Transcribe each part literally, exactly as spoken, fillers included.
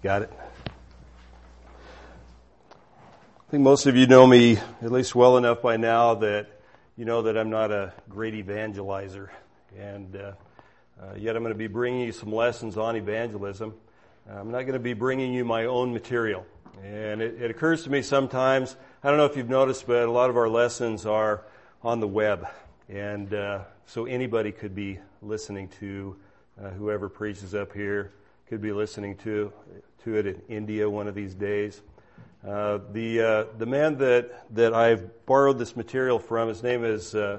Got it? I think most of you know me at least well enough by now that you know that I'm not a great evangelizer. And uh, uh, yet I'm going to be bringing you some lessons on evangelism. I'm not going to be bringing you my own material. And it, it occurs to me sometimes, I don't know if you've noticed, but a lot of our lessons are on the web. And uh, so anybody could be listening to uh, whoever preaches up here, could be listening to to it in India one of these days. Uh, the uh, the man that that I've borrowed this material from, his name is uh,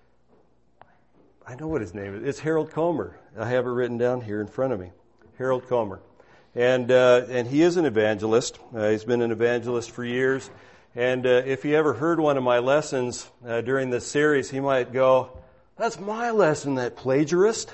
I know what his name is. It's Harold Comer. I have it written down here in front of me. Harold Comer, and uh, and he is an evangelist. Uh, he's been an evangelist for years. And uh, if he ever heard one of my lessons uh, during this series, he might go, "That's my lesson, that plagiarist."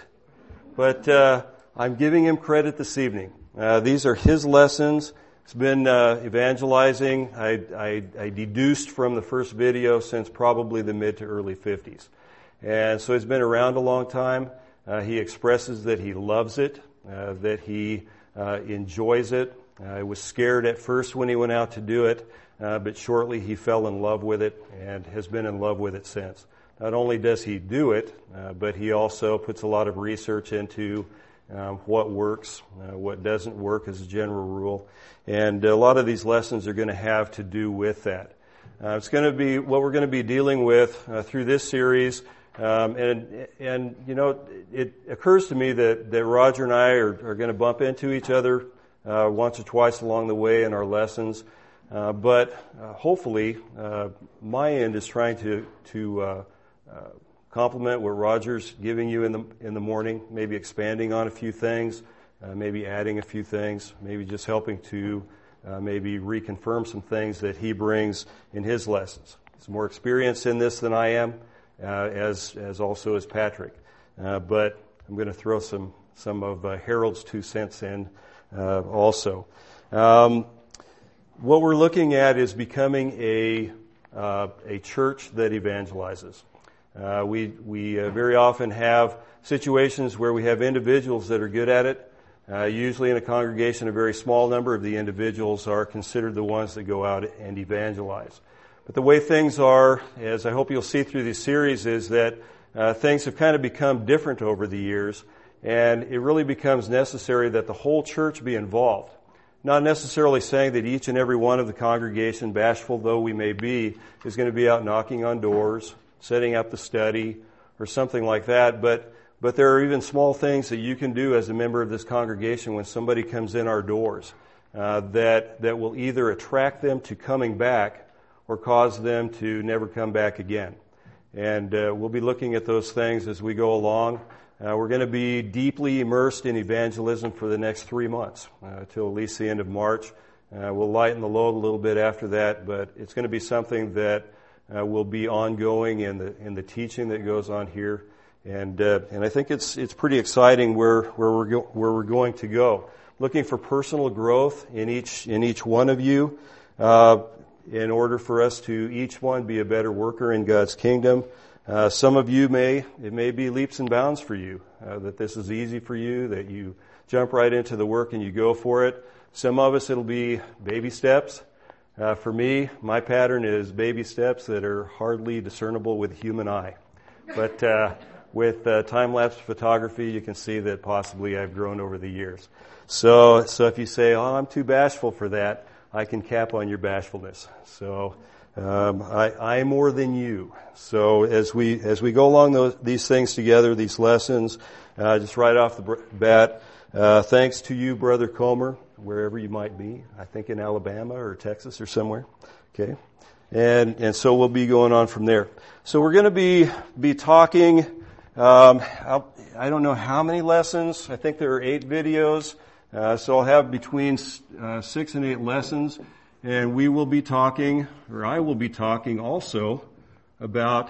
But uh, I'm giving him credit this evening. Uh, these are his lessons. It's been uh, evangelizing, I, I, I deduced from the first video, since probably the mid to early fifties. And so he's been around a long time. Uh, he expresses that he loves it, uh, that he uh, enjoys it. Uh, he was scared at first when he went out to do it, uh, but shortly he fell in love with it and has been in love with it since. Not only does he do it, uh, but he also puts a lot of research into Um, what works, uh, what doesn't work as a general rule. And a lot of these lessons are going to have to do with that. Uh, it's going to be what we're going to be dealing with uh, through this series. Um, and, and, you know, it occurs to me that, that Roger and I are, are going to bump into each other uh, once or twice along the way in our lessons. Uh, but uh, hopefully, uh, my end is trying to, to uh, uh, complement what Roger's giving you in the in the morning, maybe expanding on a few things, uh, maybe adding a few things, maybe just helping to uh, maybe reconfirm some things that he brings in his lessons. He's more experienced in this than I am, uh, as as also is Patrick. Uh, but I'm going to throw some some of uh, Harold's two cents in uh, also. Um, what we're looking at is becoming a uh, a church that evangelizes. Uh, we we uh, very often have situations where we have individuals that are good at it. Uh, usually in a congregation, a very small number of the individuals are considered the ones that go out and evangelize. But the way things are, as I hope you'll see through this series, is that uh, things have kind of become different over the years, and it really becomes necessary that the whole church be involved. Not necessarily saying that each and every one of the congregation, bashful though we may be, is going to be out knocking on doors, setting up the study, or something like that. But but there are even small things that you can do as a member of this congregation when somebody comes in our doors uh, that that will either attract them to coming back or cause them to never come back again. And uh, we'll be looking at those things as we go along. Uh, we're going to be deeply immersed in evangelism for the next three months, uh, till at least the end of March. Uh, we'll lighten the load a little bit after that, but it's going to be something that Uh, will be ongoing in the in the teaching that goes on here, and uh, and I think it's it's pretty exciting where where we're go, where we're going to go. Looking for personal growth in each in each one of you, uh, in order for us to each one be a better worker in God's kingdom. Uh, some of you may it may be leaps and bounds for you, uh, that this is easy for you, that you jump right into the work and you go for it. Some of us it'll be baby steps. Uh, for me, my pattern is baby steps that are hardly discernible with the human eye. But uh, with uh, time-lapse photography, you can see that possibly I've grown over the years. So, so if you say, "Oh, I'm too bashful for that," I can cap on your bashfulness. So, um, I, I more than you. So, as we as we go along those, these things together, these lessons, uh, just right off the bat, uh, thanks to you, Brother Comer, wherever you might be, I think in Alabama or Texas or somewhere. Okay. And, and so we'll be going on from there. So we're going to be, be talking, um, I'll, I don't know how many lessons. I think there are eight videos. Uh, so I'll have between, uh, six and eight lessons. And we will be talking, or I will be talking also about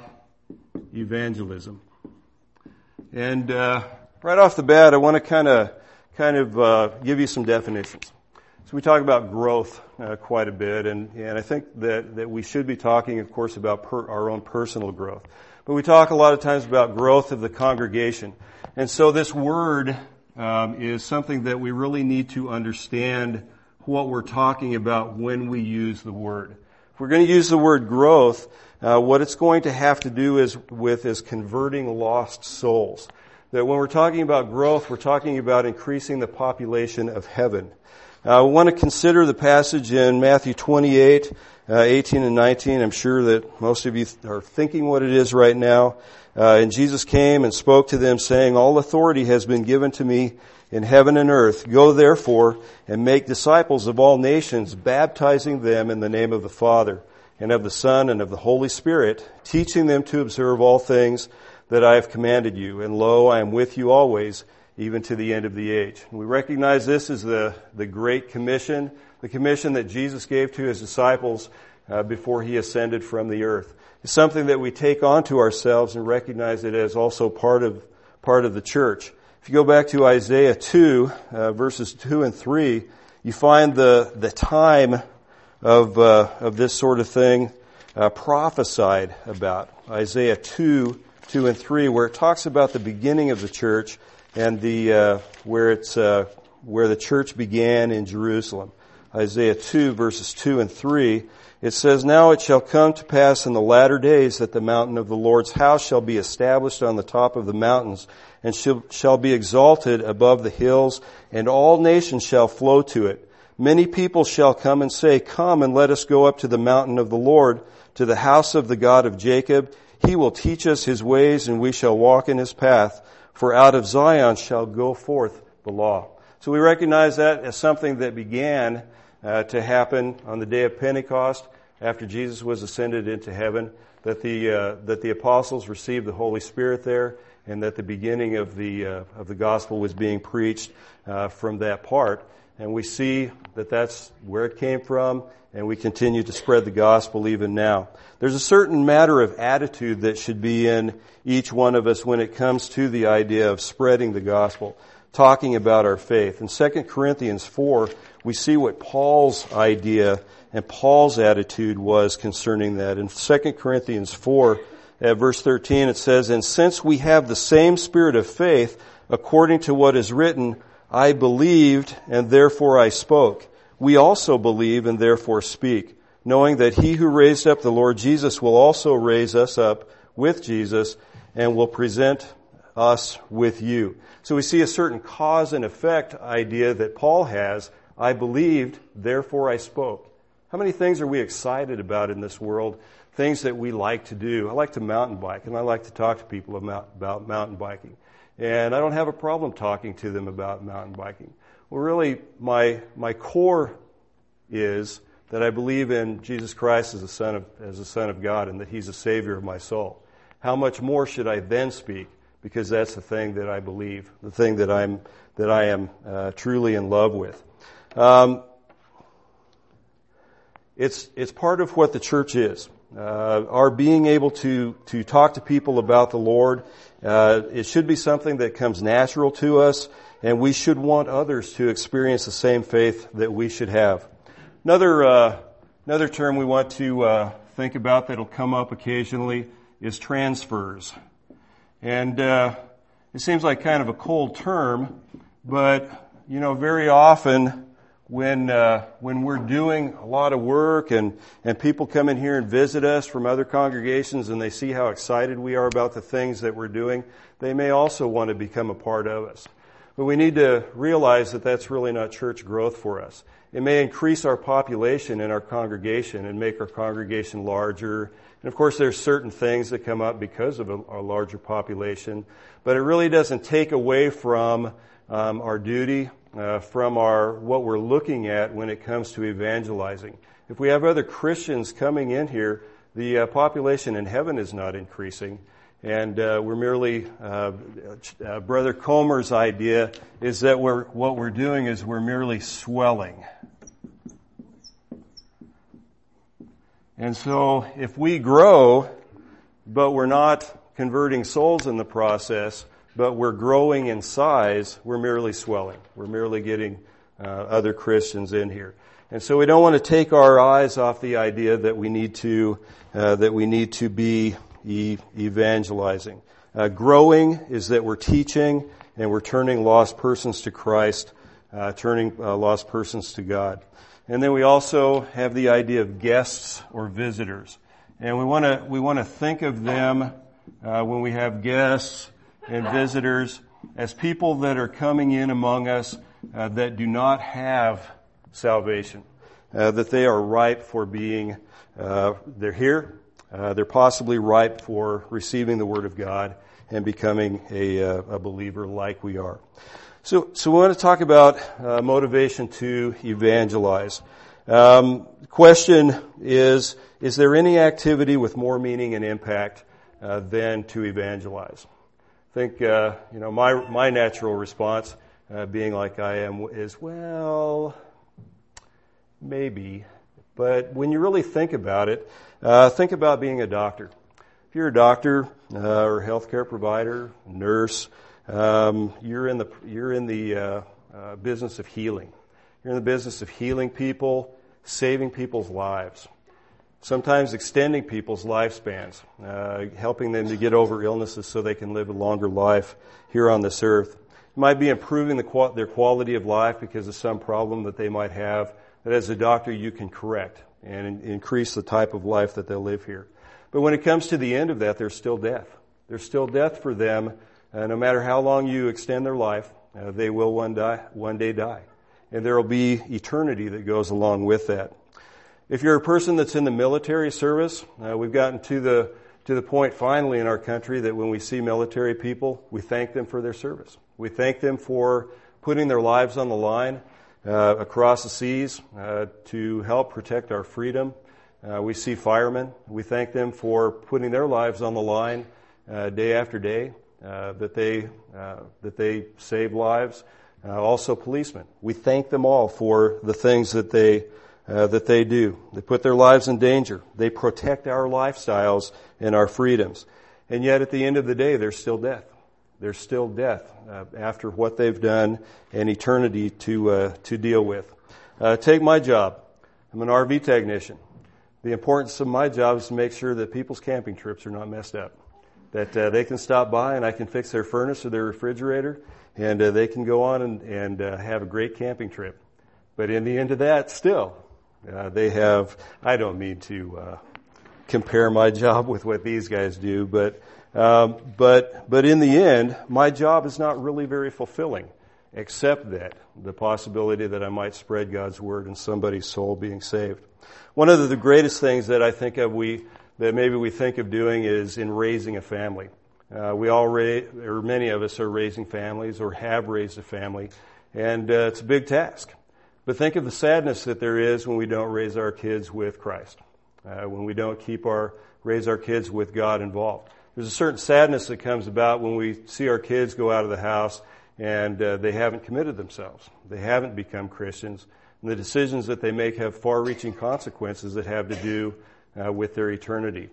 evangelism. And, uh, right off the bat, I want to kind of, kind of uh, give you some definitions. So we talk about growth uh, quite a bit, and, and I think that, that we should be talking, of course, about per, our own personal growth. But we talk a lot of times about growth of the congregation. And so this word um, is something that we really need to understand what we're talking about when we use the word. If we're going to use the word growth, uh, what it's going to have to do is with is converting lost souls. That when we're talking about growth, we're talking about increasing the population of heaven. Uh, we want to consider the passage in Matthew twenty-eight, uh, eighteen and nineteen. I'm sure that most of you are thinking what it is right now. Uh, and Jesus came and spoke to them, saying, "All authority has been given to me in heaven and earth. Go therefore and make disciples of all nations, baptizing them in the name of the Father and of the Son and of the Holy Spirit, teaching them to observe all things that I have commanded you. And lo, I am with you always, even to the end of the age." And we recognize this as the, the Great Commission, the commission that Jesus gave to his disciples uh, before he ascended from the earth. It's something that we take onto ourselves and recognize it as also part of part of the church. If you go back to Isaiah two, uh, verses two and three, you find the the time of uh, of this sort of thing uh, prophesied about. Isaiah two, two and three, where it talks about the beginning of the church and the uh, where it's uh, where the church began in Jerusalem. Isaiah two, verses two and three. It says, "Now it shall come to pass in the latter days that the mountain of the Lord's house shall be established on the top of the mountains, and shall, shall be exalted above the hills, and all nations shall flow to it. Many people shall come and say, Come and let us go up to the mountain of the Lord, to the house of the God of Jacob. He will teach us his ways, and we shall walk in his path. For out of Zion shall go forth the law." So we recognize that as something that began uh, to happen on the day of Pentecost, after Jesus was ascended into heaven, that the uh, that the apostles received the Holy Spirit there, and that the beginning of the uh, of the gospel was being preached uh, from that part. And we see that that's where it came from, and we continue to spread the gospel even now. There's a certain matter of attitude that should be in each one of us when it comes to the idea of spreading the gospel, talking about our faith. In Second Corinthians four, we see what Paul's idea and Paul's attitude was concerning that. In Second Corinthians four, at verse thirteen, it says, "And since we have the same spirit of faith, according to what is written, I believed, and therefore I spoke. We also believe, and therefore speak, knowing that he who raised up the Lord Jesus will also raise us up with Jesus, and will present us with you." So we see a certain cause and effect idea that Paul has. I believed, therefore I spoke. How many things are we excited about in this world? Things that we like to do. I like to mountain bike, and I like to talk to people about, about mountain biking. And I don't have a problem talking to them about mountain biking. Well, really, my my core is that I believe in Jesus Christ as the Son of as the Son of God, and that He's the Savior of my soul. How much more should I then speak? Because that's the thing that I believe, the thing that I'm that I am uh, truly in love with. Um, It's it's part of what the church is. Uh, our being able to to talk to people about the Lord, uh, it should be something that comes natural to us, and we should want others to experience the same faith that we should have. Another uh, another term we want to uh, think about that'll come up occasionally is transfers, and uh, it seems like kind of a cold term, but you know, very often when uh, when we're doing a lot of work and and people come in here and visit us from other congregations and they see how excited we are about the things that we're doing, they may also want to become a part of us. But we need to realize that that's really not church growth for us. It may increase our population in our congregation and make our congregation larger. And of course, there's certain things that come up because of a, a larger population. But it really doesn't take away from um, our duty, uh, from our what we're looking at when it comes to evangelizing. If we have other Christians coming in here, the uh, population in heaven is not increasing. And uh, we're merely, uh, uh, Brother Comer's idea is that we're what we're doing is we're merely swelling. And so if we grow, but we're not converting souls in the process, but we're growing in size, we're merely swelling. We're merely getting uh, other Christians in here. And so we don't want to take our eyes off the idea that we need to, uh, that we need to be evangelizing. Uh, growing is that we're teaching and we're turning lost persons to Christ, uh, turning uh, lost persons to God. And then we also have the idea of guests or visitors. And we want to we want to think of them uh, when we have guests and visitors as people that are coming in among us uh, that do not have salvation, uh, that they are ripe for being, uh, they're here, uh, they're possibly ripe for receiving the Word of God and becoming a, uh, a believer like we are. So, so we want to talk about uh, motivation to evangelize. Um, the question is, is there any activity with more meaning and impact uh, than to evangelize? I think, uh, you know, my my natural response, uh, being like I am, is, well, maybe. But when you really think about it, uh, think about being a doctor. If you're a doctor uh, or a healthcare provider, nurse, um, you're in the you're in the uh, uh, business of healing. You're in the business of healing people, saving people's lives. Sometimes extending people's lifespans, uh, helping them to get over illnesses so they can live a longer life here on this earth. It might be improving the qual- their quality of life because of some problem that they might have that as a doctor you can correct and in- increase the type of life that they'll live here. But when it comes to the end of that, there's still death. There's still death for them. Uh, no matter how long you extend their life, uh, they will one, die, one day die. And there will be eternity that goes along with that. If you're a person that's in the military service, uh, we've gotten to the to the point finally in our country that when we see military people, we thank them for their service. We thank them for putting their lives on the line uh, across the seas uh, to help protect our freedom. Uh, we see firemen. We thank them for putting their lives on the line uh, day after day, uh, that they uh, that they save lives. Uh, also policemen. We thank them all for the things that they Uh, that they do. They put their lives in danger. They protect our lifestyles and our freedoms. And yet at the end of the day, there's still death. There's still death uh, after what they've done and eternity to uh, to deal with. Uh, take my job. I'm an R V technician. The importance of my job is to make sure that people's camping trips are not messed up. That uh, they can stop by and I can fix their furnace or their refrigerator and uh, they can go on and, and uh, have a great camping trip. But in the end of that, still, Uh, they have, I don't mean to uh, compare my job with what these guys do, but um, but but in the end, my job is not really very fulfilling, except that the possibility that I might spread God's word and somebody's soul being saved. One of the greatest things that I think of we that maybe we think of doing is in raising a family. Uh, we all ra- or many of us are raising families or have raised a family, and uh, it's a big task. But think of the sadness that there is when we don't raise our kids with Christ, uh, when we don't keep our raise our kids with God involved. There's a certain sadness that comes about when we see our kids go out of the house and uh, they haven't committed themselves. They haven't become Christians. And the decisions that they make have far-reaching consequences that have to do uh, with their eternity.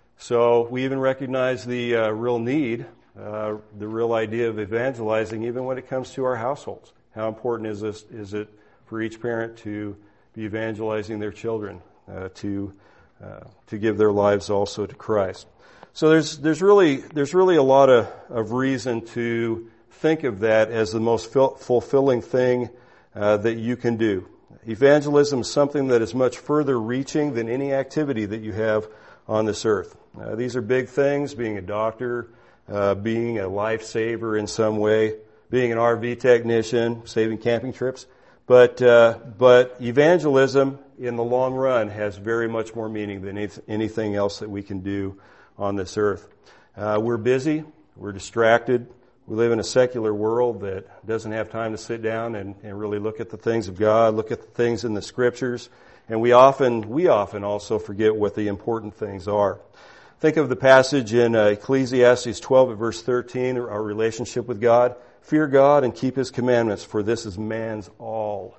So we even recognize the uh, real need, uh, the real idea of evangelizing, even when it comes to our households. How important is this? Is it for each parent to be evangelizing their children, uh, to uh, to give their lives also to Christ. So there's there's really there's really a lot of, of reason to think of that as the most fil- fulfilling thing uh, that you can do. Evangelism is something that is much further reaching than any activity that you have on this earth. Uh, these are big things: being a doctor, uh, being a lifesaver in some way, being an R V technician, saving camping trips. But uh, but evangelism in the long run has very much more meaning than anything else that we can do on this earth. Uh, we're busy, we're distracted, we live in a secular world that doesn't have time to sit down and, and really look at the things of God, look at the things in the Scriptures, and we often we often also forget what the important things are. Think of the passage in uh, Ecclesiastes twelve at verse thirteen, our relationship with God. Fear God and keep His commandments, for this is man's all.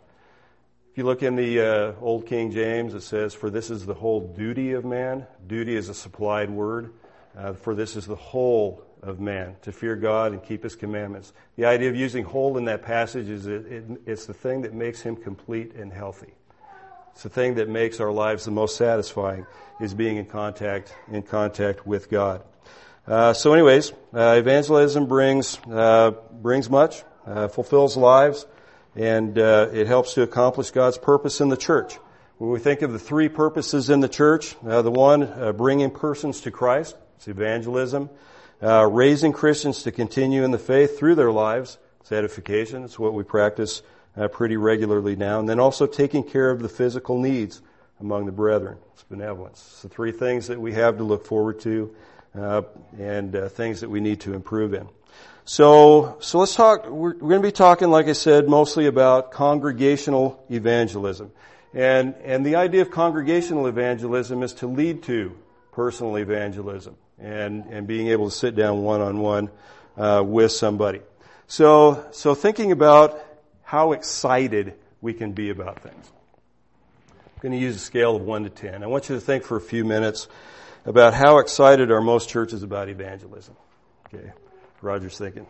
If you look in the uh, Old King James, it says, for this is the whole duty of man. Duty is a supplied word. Uh, for this is the whole of man, to fear God and keep His commandments. The idea of using whole in that passage is it, it, it's the thing that makes him complete and healthy. It's the thing that makes our lives the most satisfying, is being in contact in contact with God. Uh, so anyways, uh, evangelism brings, uh, brings much, uh, fulfills lives, and, uh, it helps to accomplish God's purpose in the church. When we think of the three purposes in the church, uh, the one, uh, bringing persons to Christ, it's evangelism, uh, raising Christians to continue in the faith through their lives, it's edification, it's what we practice, uh, pretty regularly now, and then also taking care of the physical needs among the brethren, it's benevolence. It's the three things that we have to look forward to, Uh, and uh, things that we need to improve in. So, so let's talk, we're, we're going to be talking, like I said, mostly about congregational evangelism. And, and the idea of congregational evangelism is to lead to personal evangelism and, and being able to sit down one-on-one, uh, with somebody. So, so thinking about how excited we can be about things. I'm going to use a scale of one to ten. I want you to think for a few minutes about how excited are most churches about evangelism. Okay, Roger's thinking.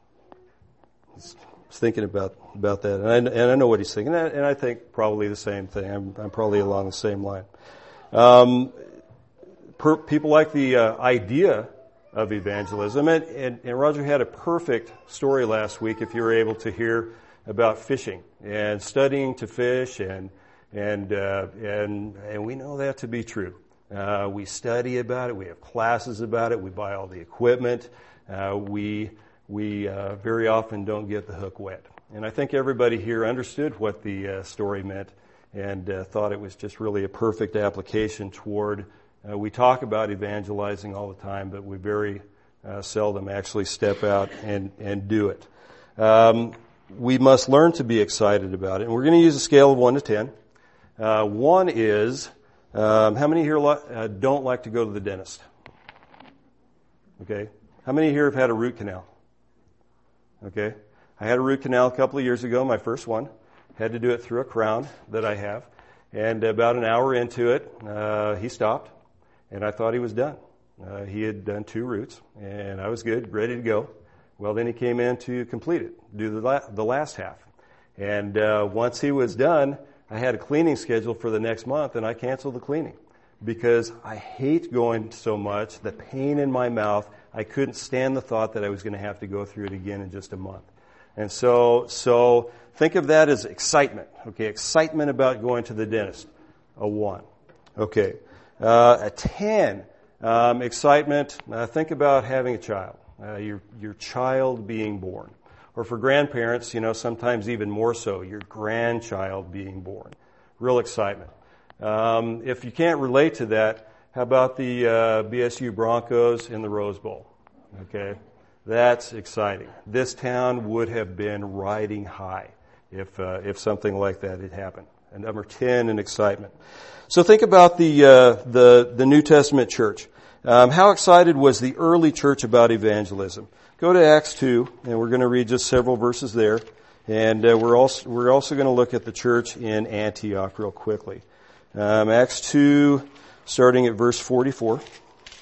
He's thinking about about that, and I, and I know what he's thinking, and I think probably the same thing. I'm, I'm probably along the same line. Um, per, people like the uh, idea of evangelism, and, and, and Roger had a perfect story last week. If you were able to hear about fishing and studying to fish, and and uh, and and we know that to be true. Uh, we study about it. We have classes about it. We buy all the equipment. Uh, we we uh, very often don't get the hook wet. And I think everybody here understood what the uh, story meant and uh, thought it was just really a perfect application toward. Uh, we talk about evangelizing all the time, but we very uh, seldom actually step out and and do it. Um, we must learn to be excited about it. And we're going to use a scale of one to ten. Uh, one is. Um, how many here uh, don't like to go to the dentist? Okay. How many here have had a root canal? Okay. I had a root canal a couple of years ago, my first one. Had to do it through a crown that I have. And about an hour into it, uh, he stopped, and I thought he was done. Uh, he had done two roots, and I was good, ready to go. Well, then he came in to complete it, do the, la- the last half. And uh, once he was done, I had a cleaning schedule for the next month, and I canceled the cleaning because I hate going so much, the pain in my mouth. I couldn't stand the thought that I was going to have to go through it again in just a month. And so, so think of that as excitement. Okay, excitement about going to the dentist. A one. Okay, uh, a ten. Um, excitement. Uh, think about having a child. Uh, your your child being born. Or for grandparents, you know, sometimes even more so, your grandchild being born. Real excitement. Um, if you can't relate to that, how about the uh, B S U Broncos in the Rose Bowl? Okay, that's exciting. This town would have been riding high if uh, if something like that had happened. And number ten in excitement. So think about the uh, the the New Testament church. Um, how excited was the early church about evangelism? Go to Acts two, and we're going to read just several verses there. And uh, we're also we're also going to look at the church in Antioch real quickly. Um, Acts two, starting at verse forty-four. It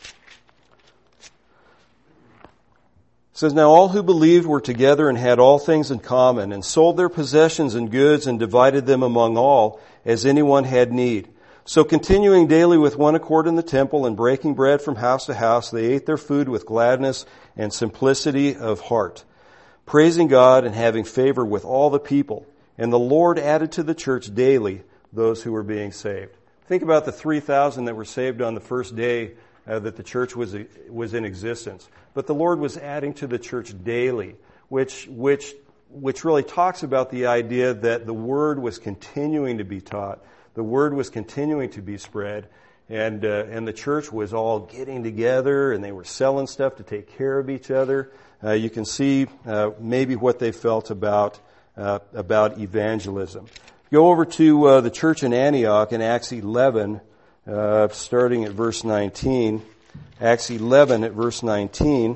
says, "Now all who believed were together and had all things in common, and sold their possessions and goods and divided them among all, as anyone had need. So continuing daily with one accord in the temple and breaking bread from house to house, they ate their food with gladness and simplicity of heart, praising God and having favor with all the people. And the Lord added to the church daily those who were being saved." Think about the three thousand that were saved on the first day uh, that the church was was in existence. But the Lord was adding to the church daily, which which which really talks about the idea that the word was continuing to be taught. The word was continuing to be spread, and uh, and the church was all getting together, and they were selling stuff to take care of each other. Uh, you can see uh, maybe what they felt about uh, about evangelism. Go over to uh, the church in Antioch in Acts eleven, uh, starting at verse nineteen. Acts eleven at verse nineteen.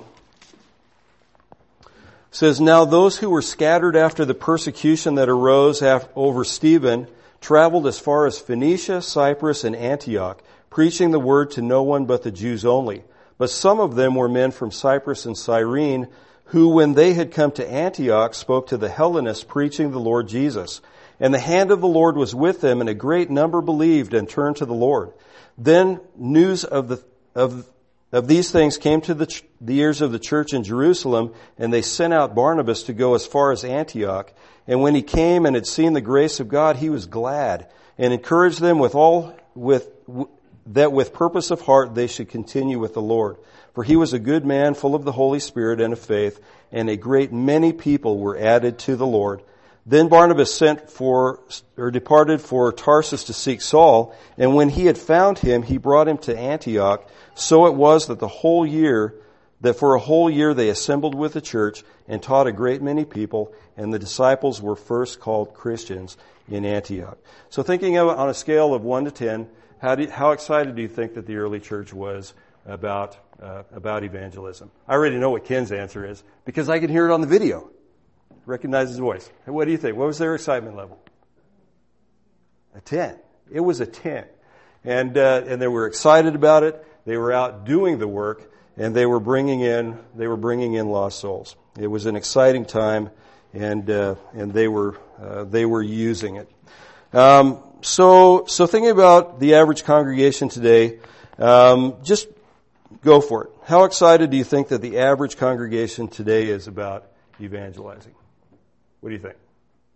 Says, "Now those who were scattered after the persecution that arose over Stephen traveled as far as Phoenicia, Cyprus, and Antioch, preaching the word to no one but the Jews only. But some of them were men from Cyprus and Cyrene, who, when they had come to Antioch, spoke to the Hellenists, preaching the Lord Jesus. And the hand of the Lord was with them, and a great number believed and turned to the Lord. Then news of the of of these things came to the, ch- the ears of the church in Jerusalem, and they sent out Barnabas to go as far as Antioch. And when he came and had seen the grace of God, he was glad and encouraged them with all with w- that with purpose of heart they should continue with the Lord. For he was a good man, full of the Holy Spirit and of faith, and a great many people were added to the Lord. Then Barnabas sent for, or departed for Tarsus to seek Saul, and when he had found him, he brought him to Antioch. So it was that the whole year, that for a whole year they assembled with the church and taught a great many people, and the disciples were first called Christians in Antioch. So thinking of it on a scale of one to ten, how, do, how excited do you think that the early church was about uh, about evangelism? I already know what Ken's answer is because I can hear it on the video. Recognize his voice. What do you think? What was their excitement level? A ten. It was a ten. And uh, and they were excited about it. They were out doing the work, and they were bringing in they were bringing in lost souls. It was an exciting time, and uh, and they were uh, they were using it. Um, so so thinking about the average congregation today, um, just go for it. How excited do you think that the average congregation today is about evangelizing? What do you think?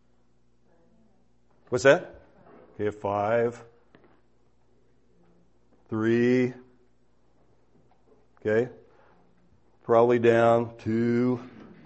What's that? Okay, five, three, okay, probably down, two,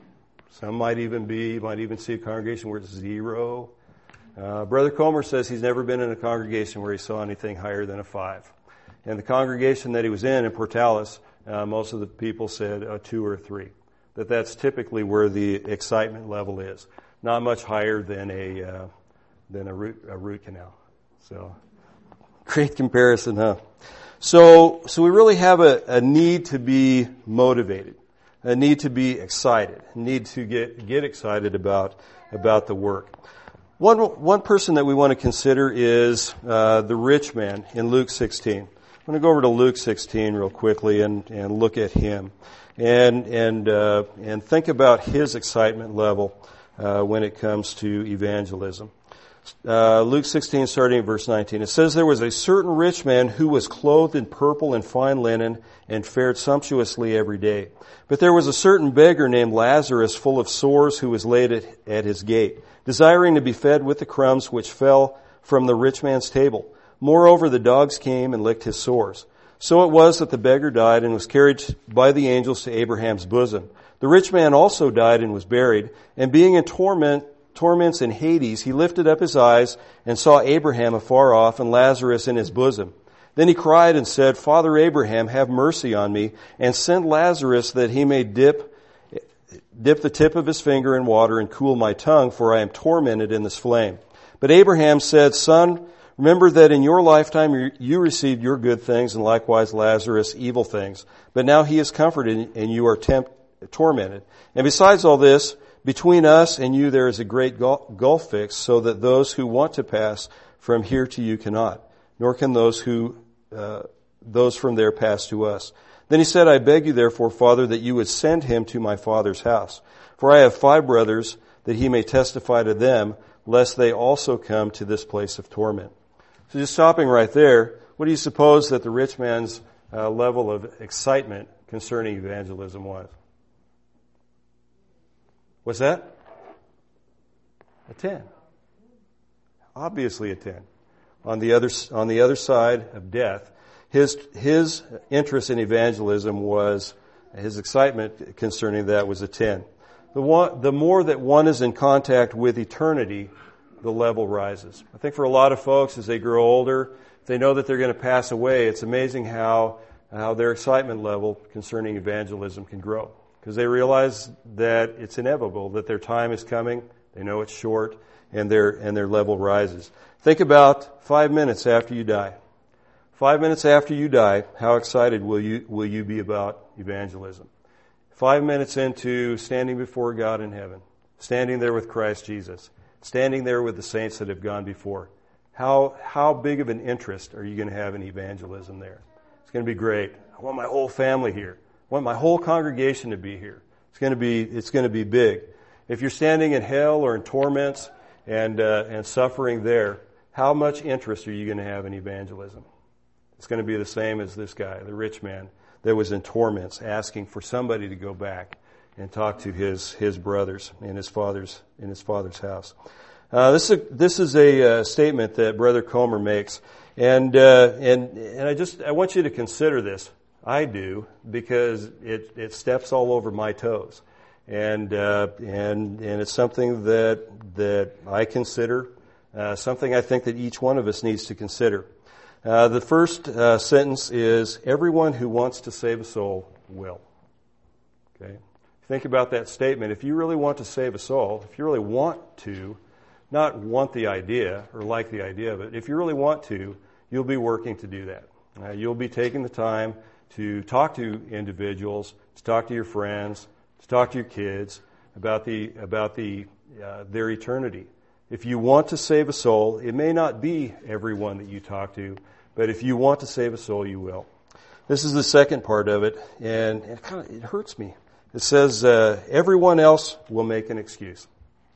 some might even be, you might even see a congregation where it's zero. Uh, Brother Comer says he's never been in a congregation where he saw anything higher than a five. And the congregation that he was in, in Portales, uh, most of the people said a two or a three. That that's typically where the excitement level is. Not much higher than a uh, than a root a root canal. So, great comparison, huh? So, so we really have a, a need to be motivated, a need to be excited, a need to get get excited about about the work. One one person that we want to consider is uh, the rich man in Luke sixteen. I'm going to go over to Luke sixteen real quickly and, and look at him, and and uh, and think about his excitement level uh, when it comes to evangelism. Uh, Luke sixteen, starting at verse nineteen. It says, "There was a certain rich man who was clothed in purple and fine linen and fared sumptuously every day. But there was a certain beggar named Lazarus, full of sores, who was laid at, at his gate, desiring to be fed with the crumbs which fell from the rich man's table. Moreover, the dogs came and licked his sores. So it was that the beggar died and was carried by the angels to Abraham's bosom. The rich man also died and was buried, and being in torment, torments in Hades, he lifted up his eyes and saw Abraham afar off and Lazarus in his bosom. Then he cried and said, 'Father Abraham, have mercy on me, and send Lazarus that he may dip, dip the tip of his finger in water and cool my tongue, for I am tormented in this flame.' But Abraham said, 'Son, remember that in your lifetime you received your good things, and likewise Lazarus evil things. But now he is comforted, and you are temp- tormented. And besides all this, between us and you there is a great gulf fixed, so that those who want to pass from here to you cannot, nor can those who uh, those from there pass to us.' Then he said, 'I beg you therefore, Father, that you would send him to my father's house. For I have five brothers, that he may testify to them, lest they also come to this place of torment.'" So just stopping right there, what do you suppose that the rich man's uh, level of excitement concerning evangelism was? What's that? A ten. Obviously a ten. On the other on the other side of death, his his interest in evangelism was, his excitement concerning that was a ten. The one, the more that one is in contact with eternity, the level rises. I think for a lot of folks, as they grow older, if they know that they're going to pass away, it's amazing how how their excitement level concerning evangelism can grow. Because they realize that it's inevitable, that their time is coming, they know it's short, and their and their level rises. Think about five minutes after you die. Five minutes after you die, how excited will you will you be about evangelism? Five minutes into standing before God in heaven, standing there with Christ Jesus, standing there with the saints that have gone before. How how big of an interest are you going to have in evangelism there? It's going to be great. I want my whole family here. I want my whole congregation to be here. It's going to be it's going to be big. If you're standing in hell or in torments and uh, and suffering there, how much interest are you going to have in evangelism? It's going to be the same as this guy, the rich man. that was in torments, asking for somebody to go back and talk to his his brothers in his father's in his father's house. Uh, this is a, this is a uh, statement that Brother Comer makes, and uh, and and I just I want you to consider this. I do, because it it steps all over my toes, and uh, and and it's something that that I consider, uh, something I think that each one of us needs to consider. Uh, the first uh, sentence is, everyone who wants to save a soul will. Okay? Think about that statement. If you really want to save a soul, if you really want to, not want the idea or like the idea of it, if you really want to, you'll be working to do that. Uh, you'll be taking the time to talk to individuals, to talk to your friends, to talk to your kids about the about the uh, their eternity. If you want to save a soul, it may not be everyone that you talk to, but if you want to save a soul, you will. This is the second part of it, and it kind of it hurts me. It says, uh, everyone else will make an excuse.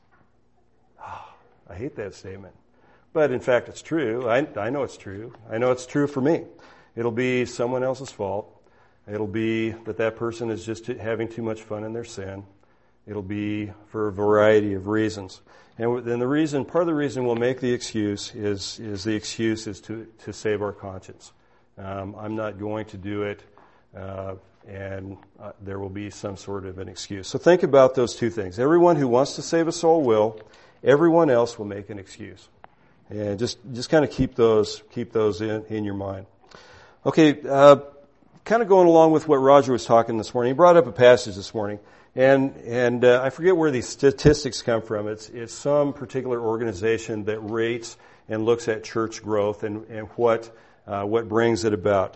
Oh, I hate that statement. But in fact, it's true. I, I know it's true. I know it's true for me. It'll be someone else's fault. It'll be that that person is just having too much fun in their sin. It'll be for a variety of reasons. And then the reason, part of the reason we'll make the excuse is, is the excuse is to, to save our conscience. Um, I'm not going to do it, uh, and uh, there will be some sort of an excuse. So think about those two things. Everyone who wants to save a soul will. Everyone else will make an excuse. And just, just kind of keep those, keep those in, in your mind. Okay, uh, kind of going along with what Roger was talking this morning. He brought up a passage this morning. And and uh, I forget where these statistics come from. It's it's some particular organization that rates and looks at church growth and and what uh, what brings it about.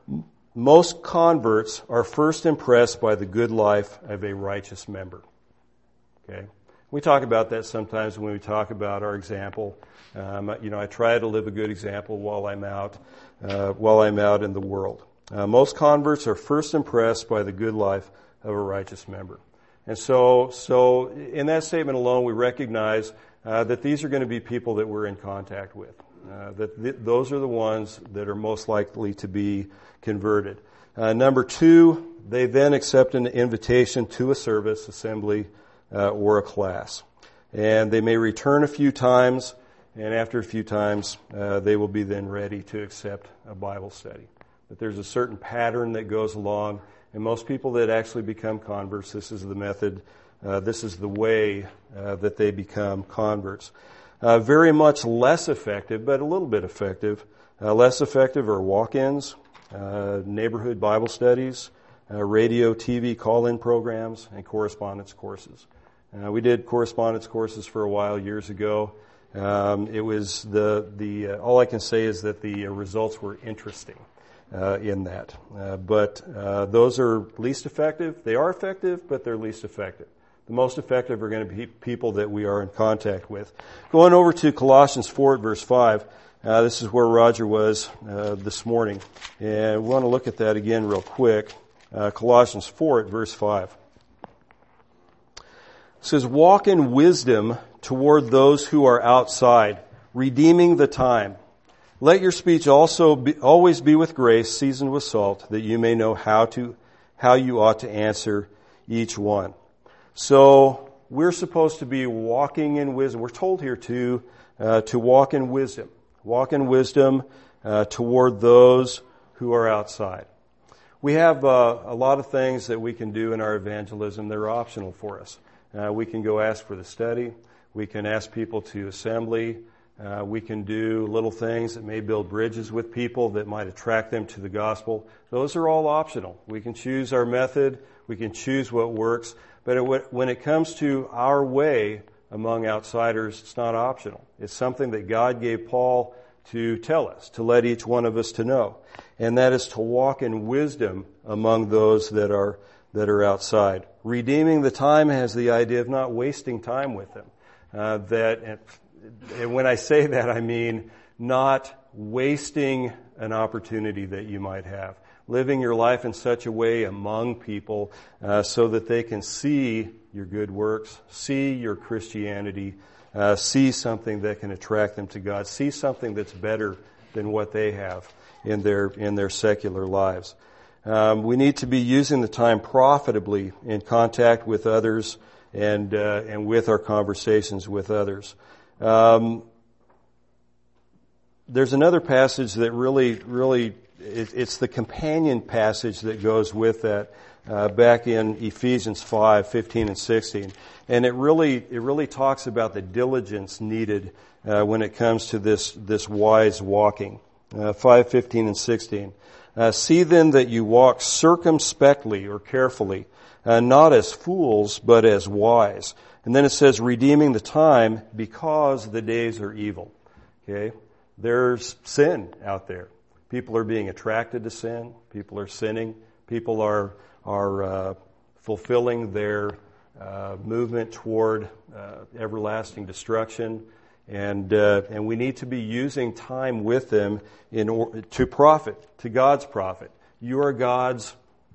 Most converts are first impressed by the good life of a righteous member. Okay, we talk about that sometimes when we talk about our example. Um, you know, I try to live a good example while I'm out uh, while I'm out in the world. Uh, most converts are first impressed by the good life of a righteous member. And so, so in that statement alone, we recognize uh, that these are going to be people that we're in contact with. Uh, that th- those are the ones that are most likely to be converted. Uh, number two, they then accept an invitation to a service, assembly, uh, or a class. And they may return a few times, and after a few times, uh, they will be then ready to accept a Bible study. But there's a certain pattern that goes along. And most people that actually become converts, this is the method, uh, this is the way uh, that they become converts. Uh, very much less effective, but a little bit effective. Uh, less effective are walk-ins, uh, neighborhood Bible studies, uh, radio, T V call-in programs, and correspondence courses. Uh, we did correspondence courses for a while years ago. Um, it was the the uh, all I can say is that the uh, results were interesting. Uh, in that. Uh, but uh, those are least effective. They are effective, but they're least effective. The most effective are going to be people that we are in contact with. Going over to Colossians four at verse five, uh, this is where Roger was uh, this morning. And we want to look at that again real quick. Uh, Colossians four at verse five. It says, walk in wisdom toward those who are outside, redeeming the time. Let your speech also be, always be with grace, seasoned with salt, that you may know how to, how you ought to answer each one. So we're supposed to be walking in wisdom. We're told here to uh, to walk in wisdom, walk in wisdom uh, toward those who are outside. We have uh, a lot of things that we can do in our evangelism that are optional for us. Uh, we can go ask for the study. We can ask people to assembly. Uh, we can do little things that may build bridges with people that might attract them to the gospel. Those are all optional. We can choose our method. We can choose what works. But it, when it comes to our way among outsiders, it's not optional. It's something that God gave Paul to tell us, to let each one of us to know. And that is to walk in wisdom among those that are that are outside. Redeeming the time has the idea of not wasting time with them. Uh, that... And when I say that, I mean not wasting an opportunity that you might have. Living your life in such a way among people uh, so that they can see your good works, see your Christianity, uh, see something that can attract them to God, see something that's better than what they have in their in their secular lives. Um, we need to be using the time profitably in contact with others and uh, and with our conversations with others. Um, there's another passage that really, really, it, it's the companion passage that goes with that, uh, back in Ephesians five, fifteen and sixteen. And it really, it really talks about the diligence needed, uh, when it comes to this, this wise walking. Uh, five, fifteen and sixteen. Uh, see then that you walk circumspectly or carefully, uh, not as fools, but as wise. And then it says, redeeming the time because the days are evil. Okay? There's sin out there. People are being attracted to sin. People are sinning. People are, are, uh, fulfilling their, uh, movement toward, uh, everlasting destruction. And, uh, and we need to be using time with them in or, to profit, to God's profit. You are God's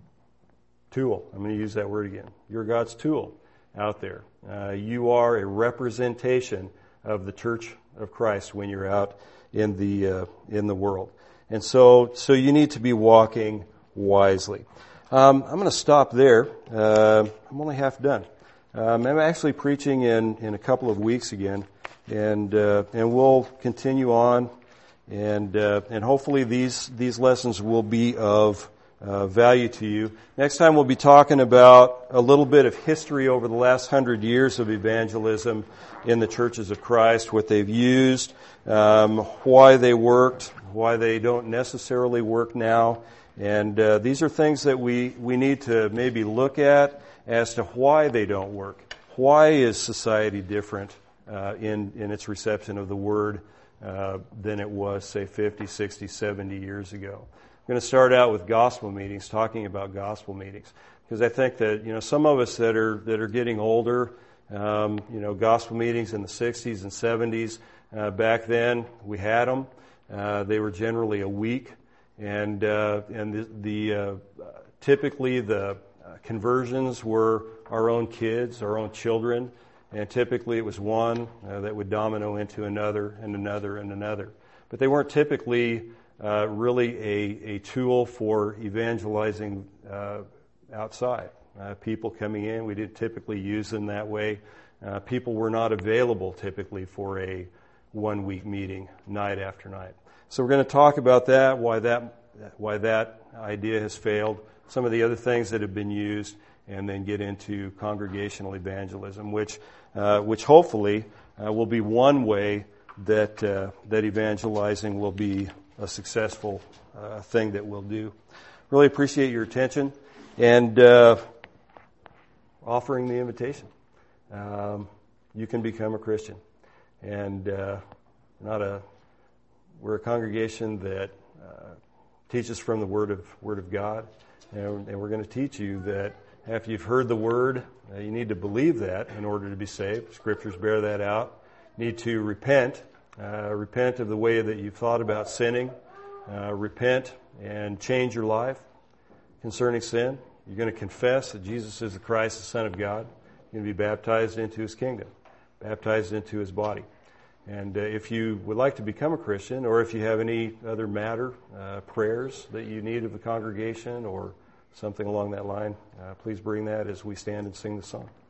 tool. I'm going to use that word again. You're God's tool out there. Uh, you are a representation of the Church of Christ when you're out in the, uh, in the world. And so, so you need to be walking wisely. Um, I'm going to stop there. Uh, I'm only half done. Um, I'm actually preaching in, in a couple of weeks again. And uh, and we'll continue on, and uh, and hopefully these these lessons will be of uh, value to you. Next time we'll be talking about a little bit of history over the last hundred years of evangelism in the churches of Christ, what they've used, um, why they worked, why they don't necessarily work now, and uh, these are things that we we need to maybe look at as to why they don't work. Why is society different Uh, in, in its reception of the Word uh, than it was, say, fifty, sixty, seventy years ago. I'm going to start out with gospel meetings, talking about gospel meetings, because I think that, you know, some of us that are that are getting older, um, you know, gospel meetings in the sixties and seventies, uh, back then we had them. Uh, they were generally a week, and uh, and the, the uh, typically the uh, conversions were our own kids, our own children. And typically it was one uh, that would domino into another and another and another. But they weren't typically uh, really a, a tool for evangelizing uh, outside. Uh, people coming in, we didn't typically use them that way. Uh, people were not available typically for a one-week meeting night after night. So we're going to talk about that, why that, why that idea has failed, some of the other things that have been used, and then get into congregational evangelism, which uh, which hopefully uh, will be one way that uh, that evangelizing will be a successful uh, thing that we'll do. Really appreciate your attention and uh, offering the invitation. Um, you can become a Christian, and uh, not a we're a congregation that uh, teaches from the Word of Word of God, and, and we're going to teach you that. After you've heard the Word, uh, you need to believe that in order to be saved. Scriptures bear that out. You need to repent. Uh, repent of the way that you've thought about sinning. Uh, repent and change your life concerning sin. You're going to confess that Jesus is the Christ, the Son of God. You're going to be baptized into His kingdom, baptized into His body. And uh, if you would like to become a Christian, or if you have any other matter, uh, prayers that you need of the congregation, or something along that line, uh, please bring that as we stand and sing the song.